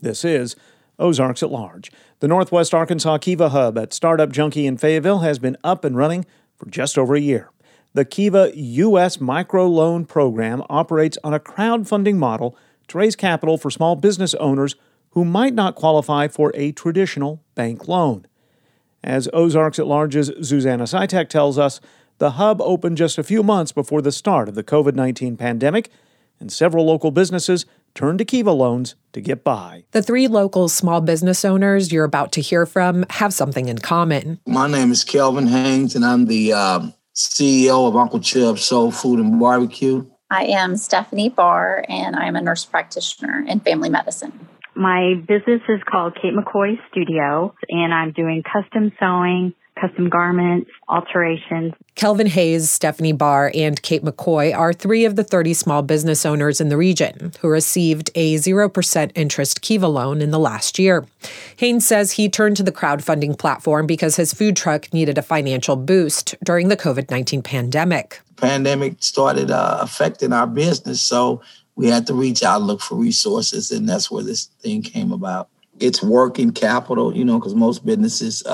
This is Ozarks at Large. The Northwest Arkansas Kiva Hub at Startup Junkie in Fayetteville has been up and running for just over a year. The Kiva U.S. Microloan Program operates on a crowdfunding model to raise capital for small business owners who might not qualify for a traditional bank loan. As Ozarks at Large's Susanna Sitek tells us, the hub opened just a few months before the start of the COVID-19 pandemic, and several local businesses turned to Kiva loans to get by. The three local small business owners you're about to hear from have something in common. My name is Kelvin Haynes, and I'm the CEO of Uncle Chubb's Soul Food and Barbecue. I am Stephanie Barr, and I'm a nurse practitioner in family medicine. My business is called Kate McCoy Studio, and I'm doing custom sewing, custom garments, alterations. Kelvin Hayes, Stephanie Barr, and Kate McCoy are three of the 30 small business owners in the region who received a 0% interest Kiva loan in the last year. Haynes says he turned to the crowdfunding platform because his food truck needed a financial boost during the COVID-19 pandemic. The pandemic started affecting our business, so we had to reach out and look for resources, and that's where this thing came about. It's working capital, because most businesses,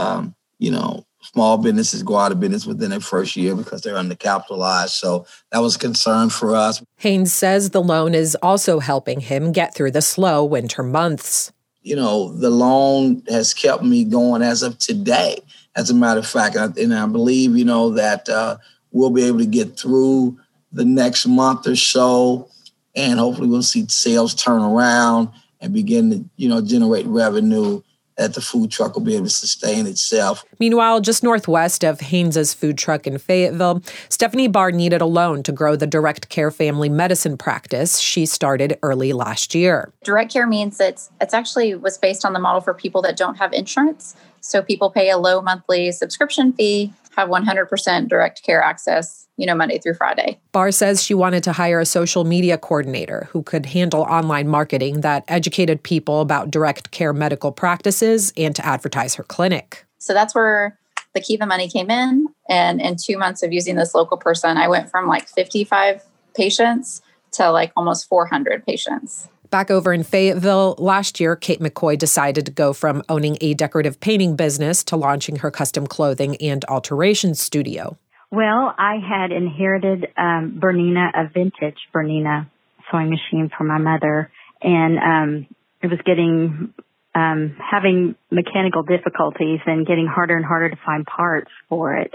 small businesses go out of business within their first year because they're undercapitalized. So that was a concern for us. Haynes says the loan is also helping him get through the slow winter months. The loan has kept me going as of today, as a matter of fact. And I believe, that we'll be able to get through the next month or so. And hopefully we'll see sales turn around and begin to, generate revenue that the food truck will be able to sustain itself. Meanwhile, just northwest of Haynes's food truck in Fayetteville, Stephanie Barr needed a loan to grow the direct care family medicine practice she started early last year. Direct care means it's actually was based on the model for people that don't have insurance. So people pay a low monthly subscription fee, have 100% direct care access, Monday through Friday. Barr says she wanted to hire a social media coordinator who could handle online marketing that educated people about direct care medical practices and to advertise her clinic. So that's where the Kiva money came in. And in 2 months of using this local person, I went from 55 patients to almost 400 patients. Back over in Fayetteville, last year, Kate McCoy decided to go from owning a decorative painting business to launching her custom clothing and alteration studio. Well, I had inherited a vintage Bernina sewing machine from my mother, and it was having mechanical difficulties and getting harder and harder to find parts for it.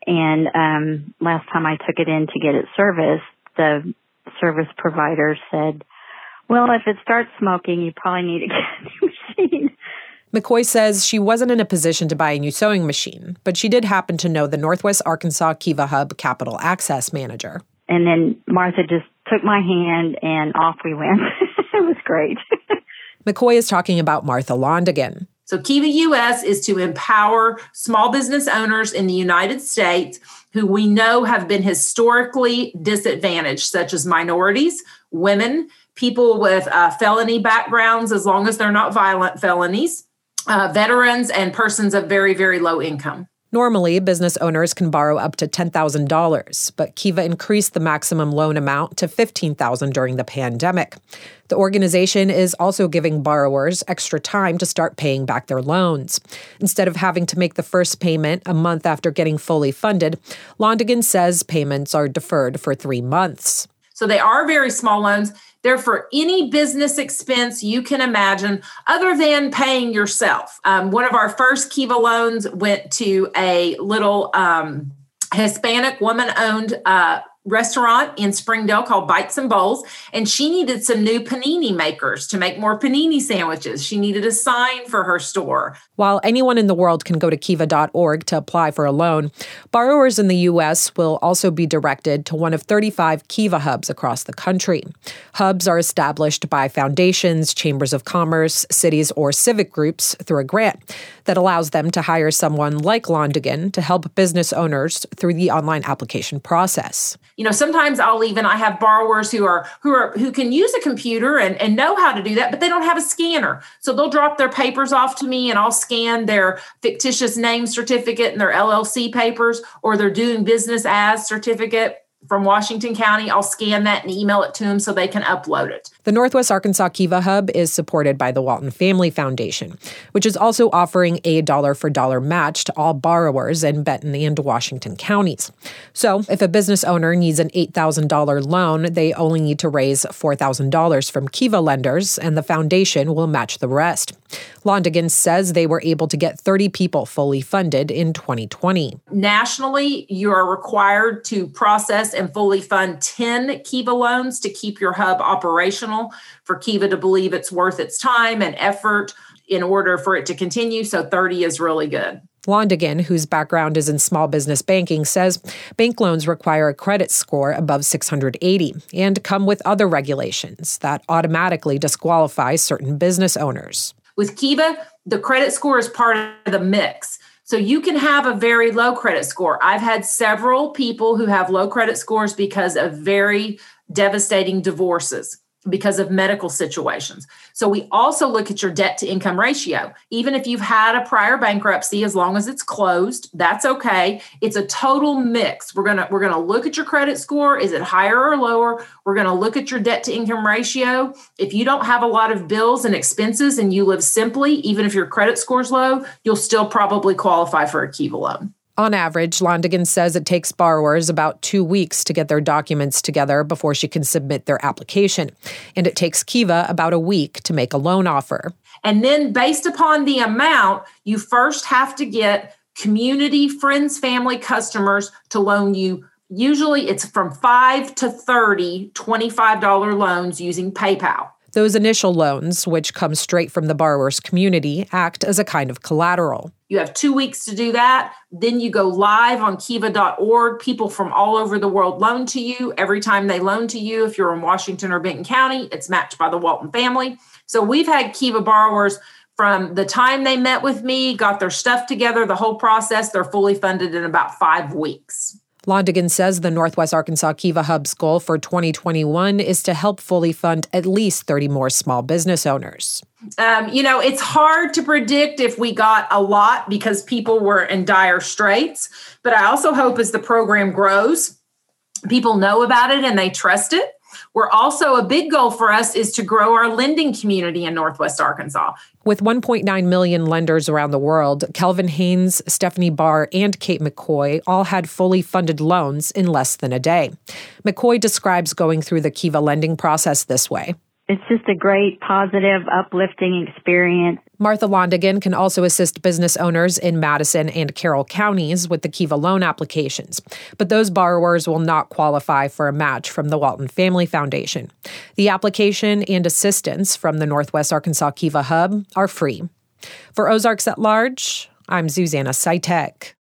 And last time I took it in to get it serviced, the service provider said, well, if it starts smoking, you probably need to get a new machine. McCoy says she wasn't in a position to buy a new sewing machine, but she did happen to know the Northwest Arkansas Kiva Hub Capital Access Manager. And then Martha just took my hand and off we went. It was great. McCoy is talking about Martha Londigan. So Kiva US is to empower small business owners in the United States who we know have been historically disadvantaged, such as minorities, women, people with felony backgrounds, as long as they're not violent felonies, veterans, and persons of very, very low income. Normally, business owners can borrow up to $10,000, but Kiva increased the maximum loan amount to $15,000 during the pandemic. The organization is also giving borrowers extra time to start paying back their loans. Instead of having to make the first payment a month after getting fully funded, Londigan says payments are deferred for 3 months. So they are very small loans. They're for any business expense you can imagine other than paying yourself. One of our first Kiva loans went to a little Hispanic woman-owned restaurant in Springdale called Bites and Bowls, and she needed some new panini makers to make more panini sandwiches. She needed a sign for her store. While anyone in the world can go to kiva.org to apply for a loan, borrowers in the U.S. will also be directed to one of 35 Kiva hubs across the country. Hubs are established by foundations, chambers of commerce, cities, or civic groups through a grant that allows them to hire someone like Londigan to help business owners through the online application process. Sometimes I have borrowers who can use a computer and know how to do that, but they don't have a scanner. So they'll drop their papers off to me and I'll scan their fictitious name certificate and their LLC papers or their doing business as certificate. from Washington County, I'll scan that and email it to them so they can upload it. The Northwest Arkansas Kiva Hub is supported by the Walton Family Foundation, which is also offering a dollar-for-dollar match to all borrowers in Benton and Washington counties. So if a business owner needs an $8,000 loan, they only need to raise $4,000 from Kiva lenders, and the foundation will match the rest. Londigan says they were able to get 30 people fully funded in 2020. Nationally, you are required to process and fully fund 10 Kiva loans to keep your hub operational for Kiva to believe it's worth its time and effort in order for it to continue. So 30 is really good. Londigan, whose background is in small business banking, says bank loans require a credit score above 680 and come with other regulations that automatically disqualify certain business owners. With Kiva, the credit score is part of the mix. So you can have a very low credit score. I've had several people who have low credit scores because of very devastating divorces, because of medical situations. So we also look at your debt to income ratio. Even if you've had a prior bankruptcy, as long as it's closed, that's okay. It's a total mix. We're gonna look at your credit score. Is it higher or lower? We're gonna look at your debt to income ratio. If you don't have a lot of bills and expenses and you live simply, even if your credit score's low, you'll still probably qualify for a Kiva loan. On average, Londigan says it takes borrowers about 2 weeks to get their documents together before she can submit their application. And it takes Kiva about a week to make a loan offer. And then based upon the amount, you first have to get community, friends, family, customers to loan you. Usually it's from 5 to 30 $25 loans using PayPal. Those initial loans, which come straight from the borrower's community, act as a kind of collateral. You have 2 weeks to do that. Then you go live on kiva.org. People from all over the world loan to you. Every time they loan to you, if you're in Washington or Benton County, it's matched by the Walton family. So we've had Kiva borrowers from the time they met with me, got their stuff together, the whole process, they're fully funded in about 5 weeks. Londigan says the Northwest Arkansas Kiva Hub's goal for 2021 is to help fully fund at least 30 more small business owners. It's hard to predict if we got a lot because people were in dire straits. But I also hope as the program grows, people know about it and they trust it. We're also, a big goal for us is to grow our lending community in Northwest Arkansas. With 1.9 million lenders around the world, Kelvin Haynes, Stephanie Barr, and Kate McCoy all had fully funded loans in less than a day. McCoy describes going through the Kiva lending process this way. It's just a great, positive, uplifting experience. Martha Londigan can also assist business owners in Madison and Carroll counties with the Kiva loan applications, but those borrowers will not qualify for a match from the Walton Family Foundation. The application and assistance from the Northwest Arkansas Kiva Hub are free. For Ozarks at Large, I'm Susanna Sitek.